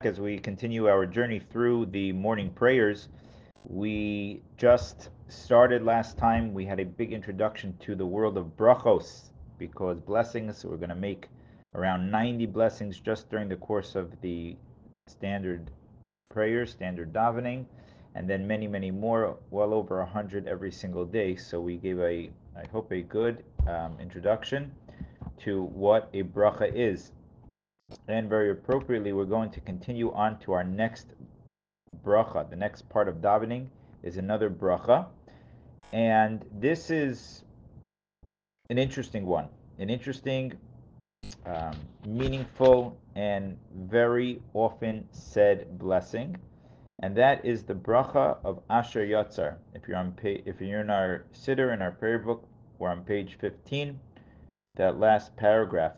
as we continue our journey through the morning prayers. We just started last time. We had a big introduction to the world of brachos because blessings, we're going to make around 90 blessings just during the course of the standard prayers, standard davening, and then many, many more, well over 100 every single day. So we gave I hope, a good introduction to what a bracha is. And very appropriately, we're going to continue on to our next bracha. The next part of davening is another bracha. And this is an interesting one, an interesting, meaningful, and very often said blessing. And that is the bracha of Asher Yatzar. If you're in our siddur in our prayer book, we're on page 15, that last paragraph.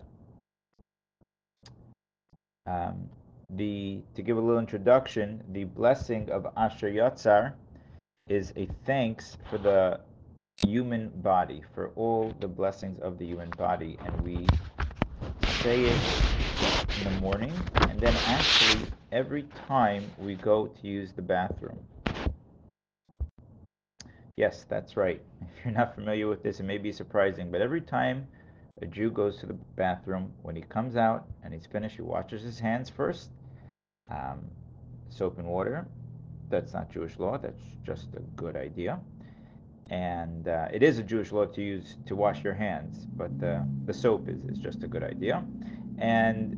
Um, to give a little introduction, the blessing of Asher Yatzar is a thanks for the human body, for all the blessings of the human body, and we say it in the morning, and then actually every time we go to use the bathroom. Yes, that's right. If you're not familiar with this, it may be surprising, but every time a Jew goes to the bathroom, when he comes out and he's finished, he washes his hands first, um, soap and water. That's not Jewish law. That's just a good idea. And it is a Jewish law to use to wash your hands, but the soap is just a good idea. And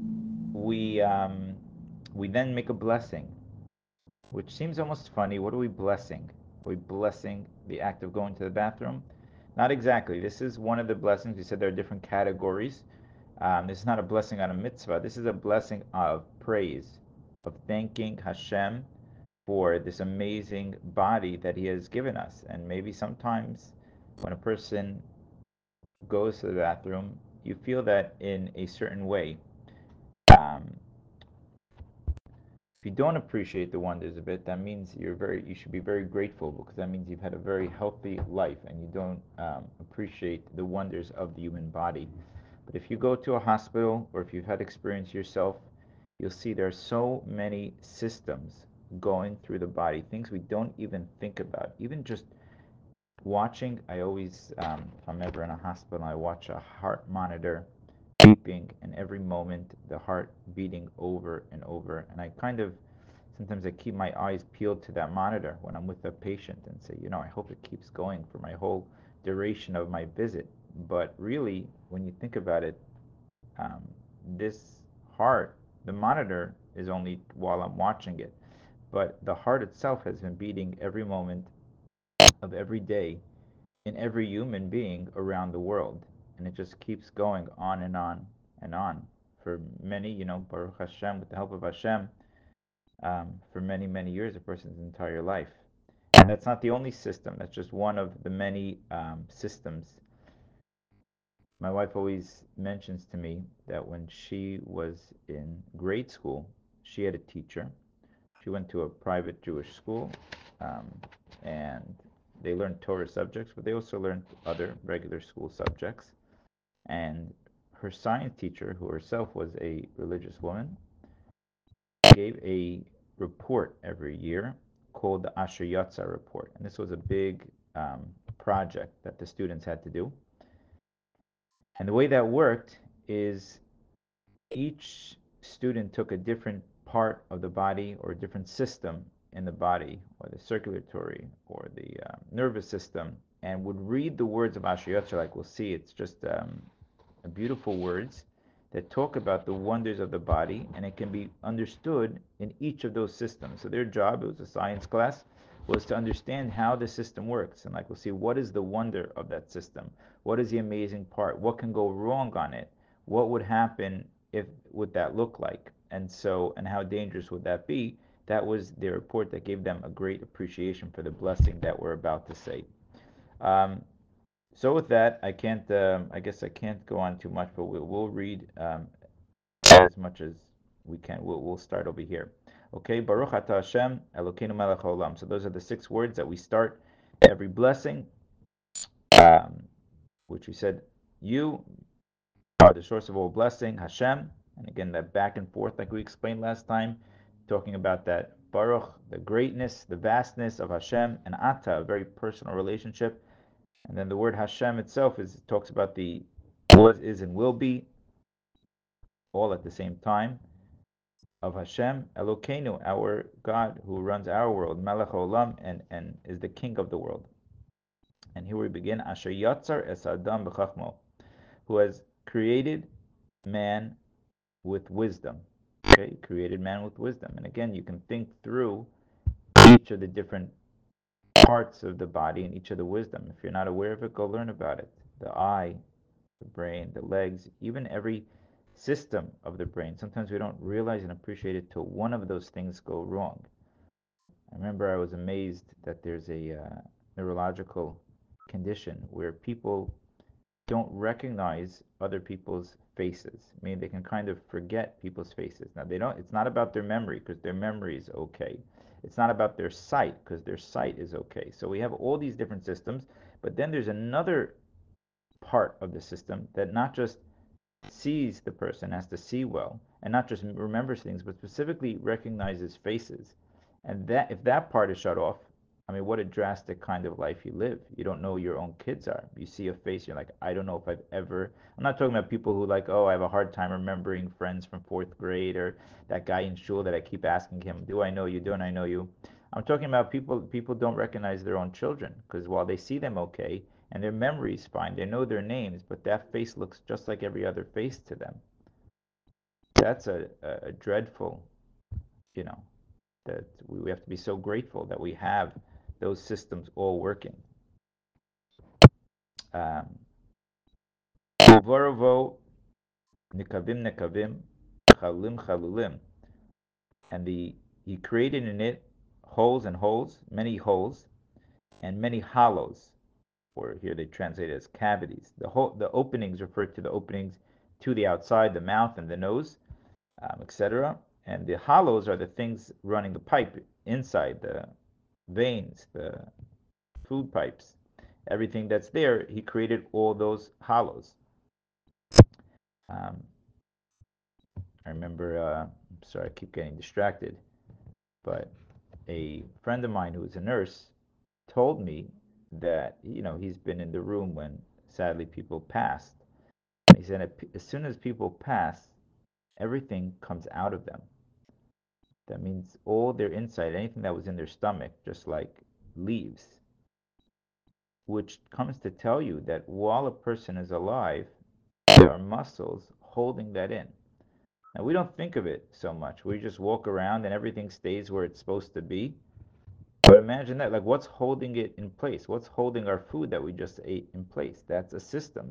we then make a blessing, which seems almost funny. What are we blessing? Are we blessing the act of going to the bathroom? Not exactly. This is one of the blessings. We said there are different categories. This is not a blessing on a mitzvah. This is a blessing of praise, of thanking Hashem for this amazing body that He has given us. And maybe sometimes when a person goes to the bathroom, you feel that in a certain way. Um, if you don't appreciate the wonders of it, that means you should be very grateful because that means you've had a very healthy life and you don't appreciate the wonders of the human body. But if you go to a hospital or if you've had experience yourself, you'll see there are so many systems going through the body, things we don't even think about. Even just watching, I always, if I'm ever in a hospital, I watch a heart monitor beeping, and every moment the heart beating over and over. And I kind of sometimes I keep my eyes peeled to that monitor when I'm with a patient and say, I hope it keeps going for my whole duration of my visit. But really, when you think about it, um, this heart, the monitor is only while I'm watching it, but the heart itself has been beating every moment of every day in every human being around the world. And it just keeps going on and on and on for many, Baruch Hashem, with the help of Hashem, for many, many years, a person's entire life. And that's not the only system, that's just one of the many systems. My wife always mentions to me that when she was in grade school, she had a teacher. She went to a private Jewish school, um, and they learned Torah subjects, but they also learned other regular school subjects. And her science teacher, who herself was a religious woman, gave a report every year called the Asher Yatzar report. And this was a big project that the students had to do. And the way that worked is each student took a different part of the body or a different system in the body, or the circulatory or the nervous system, and would read the words of Asher Yatzar. Like we'll see, it's just beautiful words that talk about the wonders of the body, and it can be understood in each of those systems. So their job, it was a science class, was to understand how the system works. And like we'll see, what is the wonder of that system? What is the amazing part? What can go wrong on it? What would happen if would that look like? And how dangerous would that be? That was their report that gave them a great appreciation for the blessing that we're about to say. Um, so with that, I can't. I guess I can't go on too much, but we'll read as much as we can. We'll start over here. Okay, Baruch Atah Hashem Elokeinu Melech Haolam. So those are the 6 words that we start every blessing, um, which we said, you are the source of all blessing, Hashem. And again, that back and forth, like we explained last time, talking about that Baruch, the greatness, the vastness of Hashem, and Ata, a very personal relationship. And then the word Hashem itself talks about the was, is, and will be, all at the same time, of Hashem, Elokeinu, our God who runs our world, Melech Olam, and is the king of the world. And here we begin, Asher Yatzar Es Adam B'Chachmo, who has created man with wisdom. Okay, created man with wisdom. And again, you can think through each of the different parts of the body and each of the wisdom. If you're not aware of it, go learn about it. The eye, the brain, the legs, even every system of the brain. Sometimes we don't realize and appreciate it till one of those things go wrong. I remember I was amazed that there's a neurological condition where people don't recognize other people's faces. I mean, they can kind of forget people's faces. Now, they don't, it's not about their memory because their memory is okay. It's not about their sight because their sight is okay. So we have all these different systems, but then there's another part of the system that not just sees the person, has to see well, and not just remembers things, but specifically recognizes faces. And that if that part is shut off, I mean, what a drastic kind of life you live. You don't know who your own kids are. You see a face, you're like, I don't know if I've ever. I'm not talking about people who like, oh, I have a hard time remembering friends from fourth grade or that guy in shul that I keep asking him, do I know you? Don't I know you? I'm talking about people don't recognize their own children because while they see them okay, and their memory is fine. They know their names, but that face looks just like every other face to them. That's a dreadful, you know, that we have to be so grateful that we have those systems all working. Um, nikavim nekavim, chalim chalulim, and he created in it holes and holes, many holes, and many hollows, or here they translate it as cavities. The openings refer to the openings to the outside, the mouth and the nose, etc. And the hollows are the things running the pipe inside, the veins, the food pipes. Everything that's there, he created all those hollows. Um, I remember, I'm sorry, I keep getting distracted, but a friend of mine who is a nurse told me that, he's been in the room when sadly people passed. He said as soon as people pass, everything comes out of them. That means all their inside, anything that was in their stomach, just like leaves, which comes to tell you that while a person is alive, there are muscles holding that in. Now, we don't think of it so much. We just walk around and everything stays where it's supposed to be. But imagine that, like, what's holding it in place? What's holding our food that we just ate in place? That's a system.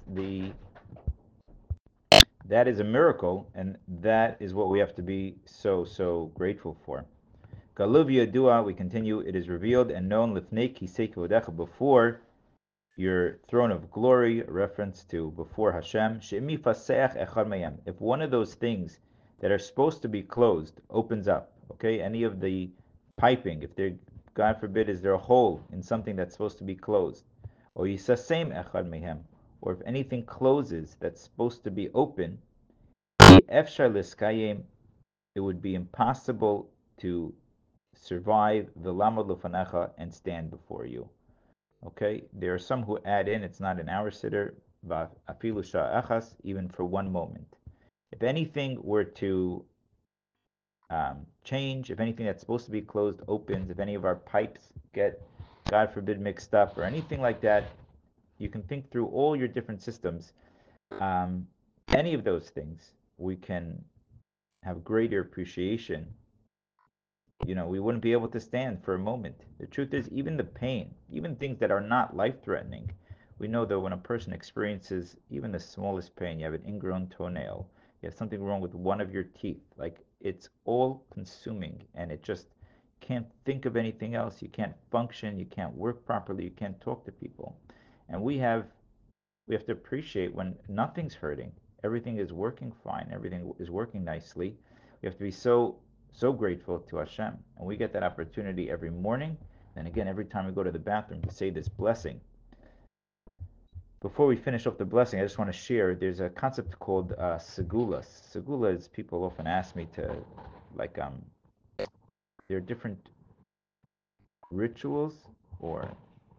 That is a miracle, and that is what we have to be so, so grateful for. Galuvia dua, we continue, it is revealed and known lifnei kisei kvodecha, before your throne of glory, a reference to before Hashem. She'imi faseach echad mayam. If one of those things that are supposed to be closed opens up, okay, any of the piping, if there, God forbid, is there a hole in something that's supposed to be closed, or yisasem echad mayam, or if anything closes that's supposed to be open, efshar liskayim, it would be impossible to survive the lama lufanecha and stand before you. Okay, there are some who add in, it's not in our siddur, afilu sha'achas, even for one moment. If anything were to change, if anything that's supposed to be closed opens, if any of our pipes get, God forbid, mixed up or anything like that, you can think through all your different systems. Um, any of those things, we can have greater appreciation. We wouldn't be able to stand for a moment. The truth is, even the pain, even things that are not life threatening, we know that when a person experiences even the smallest pain, you have an ingrown toenail, you have something wrong with one of your teeth, like it's all consuming and it just can't think of anything else. You can't function, you can't work properly, you can't talk to people. And we have to appreciate when nothing's hurting, everything is working fine, everything is working nicely. We have to be so, so grateful to Hashem. And we get that opportunity every morning. And again, every time we go to the bathroom to say this blessing. Before we finish off the blessing, I just want to share. There's a concept called segula. Segula is people often ask me to, like, there are different rituals, or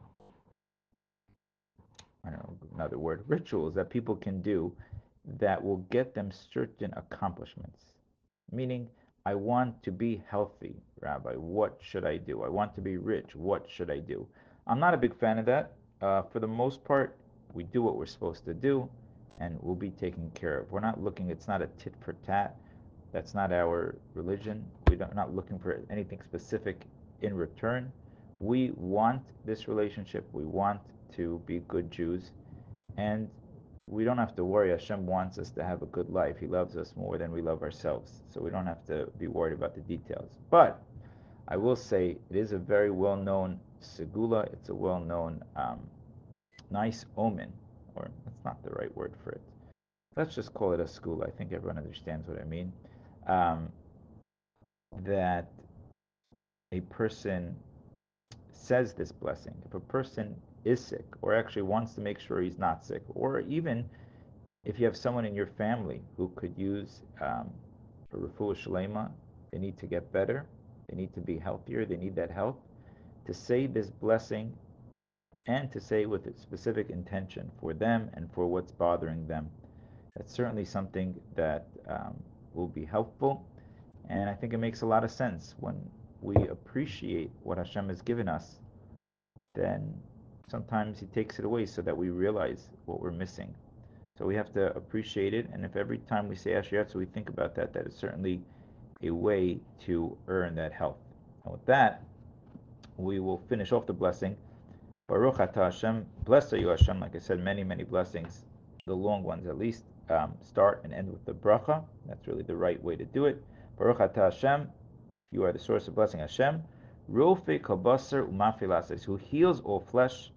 I don't know another word, rituals that people can do that will get them certain accomplishments. Meaning, I want to be healthy, Rabbi. What should I do? I want to be rich. What should I do? I'm not a big fan of that. For the most part, we do what we're supposed to do, and we'll be taken care of. We're not looking. It's not a tit for tat. That's not our religion. We're not looking for anything specific in return. We want this relationship. We want to be good Jews, and we don't have to worry. Hashem wants us to have a good life. He loves us more than we love ourselves. So we don't have to be worried about the details. But I will say it is a very well known segula. It's a well known nice omen, or that's not the right word for it. Let's just call it a school. I think everyone understands what I mean. Um, that a person says this blessing. If a person is sick, or actually wants to make sure he's not sick, or even if you have someone in your family who could use a refuah shalema, they need to get better, they need to be healthier, they need that help, to say this blessing and to say with a specific intention for them and for what's bothering them. That's certainly something that will be helpful, and I think it makes a lot of sense when we appreciate what Hashem has given us. Then sometimes He takes it away so that we realize what we're missing. So we have to appreciate it, and if every time we say Asher Yatzar, we think about that, that is certainly a way to earn that health. And with that, we will finish off the blessing. Baruch atah Hashem, blessed are you Hashem. Like I said, many, many blessings, the long ones at least, start and end with the bracha. That's really the right way to do it. Baruch atah Hashem, you are the source of blessing, Hashem. Rofe kabasar umafilases, who heals all flesh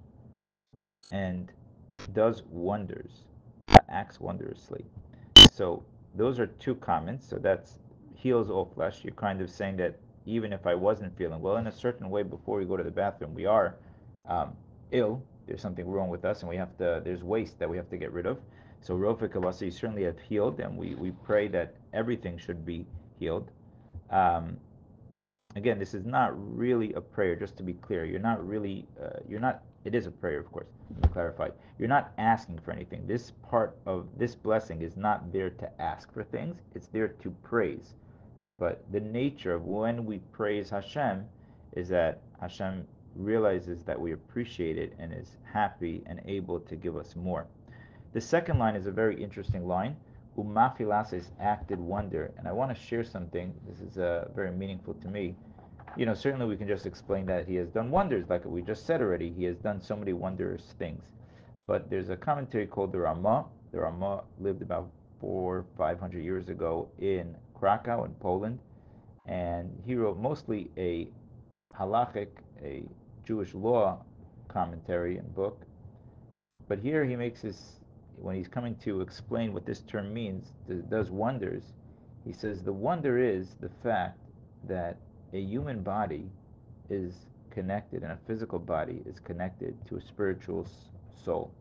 and does wonders, acts wondrously. So those are two comments. So that's heals all flesh. You're kind of saying that even if I wasn't feeling well, in a certain way, before we go to the bathroom, we are um, ill. There's something wrong with us, and we have to. There's waste that we have to get rid of. So Rofik Kavasi, you certainly have healed, and we pray that everything should be healed. Um, Again, this is not really a prayer, just to be clear. You're not really, you're not, it is a prayer, of course, let me clarify. You're not asking for anything. This part of this blessing is not there to ask for things, it's there to praise. But the nature of when we praise Hashem is that Hashem realizes that we appreciate it and is happy and able to give us more. The second line is a very interesting line. Umafilases acted wonder. And I want to share something. This is very meaningful to me. Certainly we can just explain that he has done wonders, like we just said already. He has done so many wondrous things. But there's a commentary called the Ramah. The Ramah lived about 400-500 years ago in Krakow, in Poland, and he wrote mostly a halachic, a Jewish law commentary and book. But here he makes his, when he's coming to explain what this term means, does wonders, he says the wonder is the fact that a human body is connected, and a physical body is connected to a spiritual soul.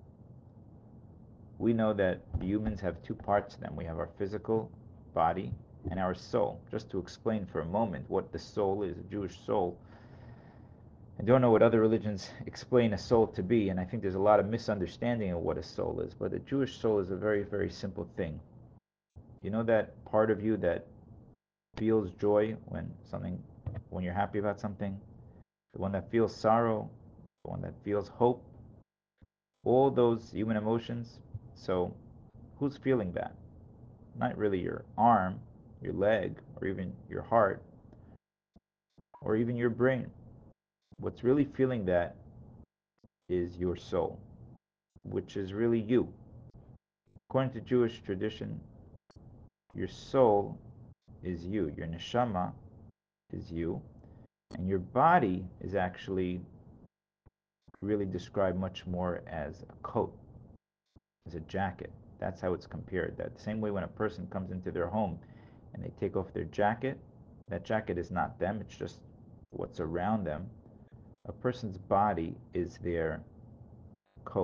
We know that humans have two parts to them. We have our physical body and our soul. Just to explain for a moment what the soul is, a Jewish soul. I don't know what other religions explain a soul to be, and I think there's a lot of misunderstanding of what a soul is. But a Jewish soul is a very, very simple thing. You know that part of you that feels joy when you're happy about something, the one that feels sorrow, the one that feels hope, all those human emotions. So, who's feeling that? Not really your arm, your leg, or even your heart, or even your brain. What's really feeling that is your soul, which is really you. According to Jewish tradition, your soul is you, your neshama is you, and your body is actually really described much more as a coat, as a jacket. That's how it's compared. That the same way when a person comes into their home and they take off their jacket, that jacket is not them, it's just what's around them. A person's body is their coat,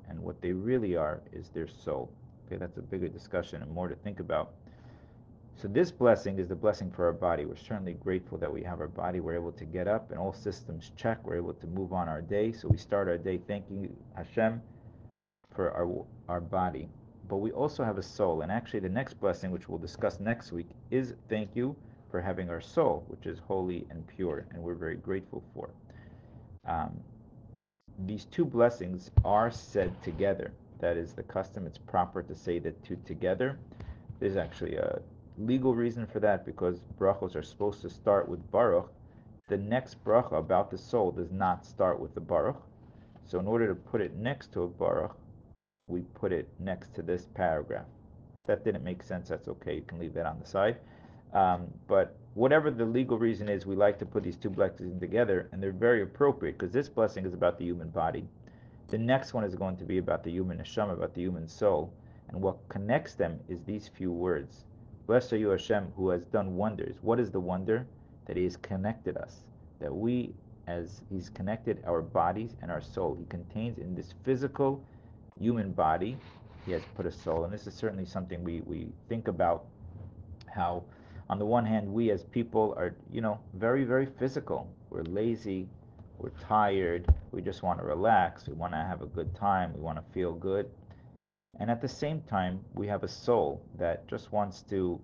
and what they really are is their soul. Okay, that's a bigger discussion and more to think about. So this blessing is the blessing for our body. We're certainly grateful that we have our body. We're able to get up and all systems check. We're able to move on our day. So we start our day thanking Hashem for our body. But we also have a soul. And actually, the next blessing, which we'll discuss next week, is thank you for having our soul, which is holy and pure, and we're very grateful for. Um, these two blessings are said together. That is the custom. It's proper to say the two together. There's actually a legal reason for that because brachos are supposed to start with Baruch. The next bracha about the soul does not start with the Baruch. So in order to put it next to a Baruch, we put it next to this paragraph. If that didn't make sense, that's okay. You can leave that on the side. But whatever the legal reason is, we like to put these two blessings together, and they're very appropriate because this blessing is about the human body. The next one is going to be about the human neshama, about the human soul, and what connects them is these few words. Blessed are you, Hashem, who has done wonders. What is the wonder? That He has connected us. That we, as He's connected our bodies and our soul, He contains in this physical human body, He has put a soul. And this is certainly something we think about how, on the one hand, we as people are, very, very physical. We're lazy, we're tired, we just want to relax, we want to have a good time, we want to feel good. And at the same time, we have a soul that just wants to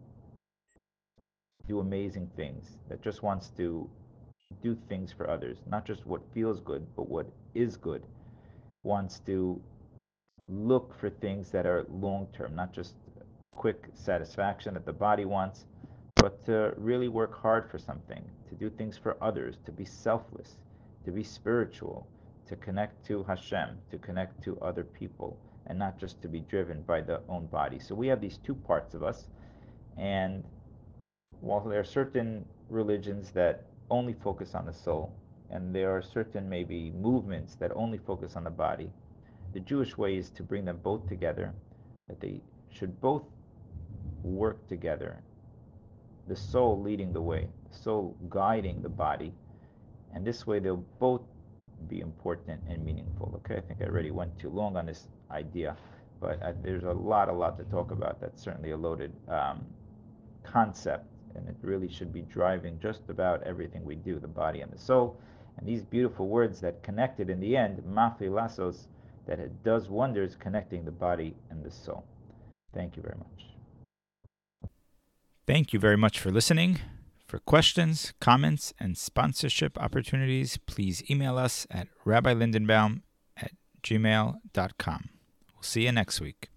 do amazing things, that just wants to do things for others, not just what feels good, but what is good, wants to look for things that are long term, not just quick satisfaction that the body wants, but to really work hard for something, to do things for others, to be selfless, to be spiritual, to connect to Hashem, to connect to other people, and not just to be driven by the own body. So we have these two parts of us, and while there are certain religions that only focus on the soul, and there are certain maybe movements that only focus on the body, the Jewish way is to bring them both together, that they should both work together, the soul leading the way, the soul guiding the body, and this way they'll both be important and meaningful. Okay, I think I already went too long on this idea, but there's a lot to talk about. That's certainly a loaded concept, and it really should be driving just about everything we do, the body and the soul. And these beautiful words that connected in the end, mafi lasos, that it does wonders connecting the body and the soul. Thank you very much. Thank you very much for listening. For questions, comments, and sponsorship opportunities, please email us at rabbilindenbaum@gmail.com. We'll see you next week.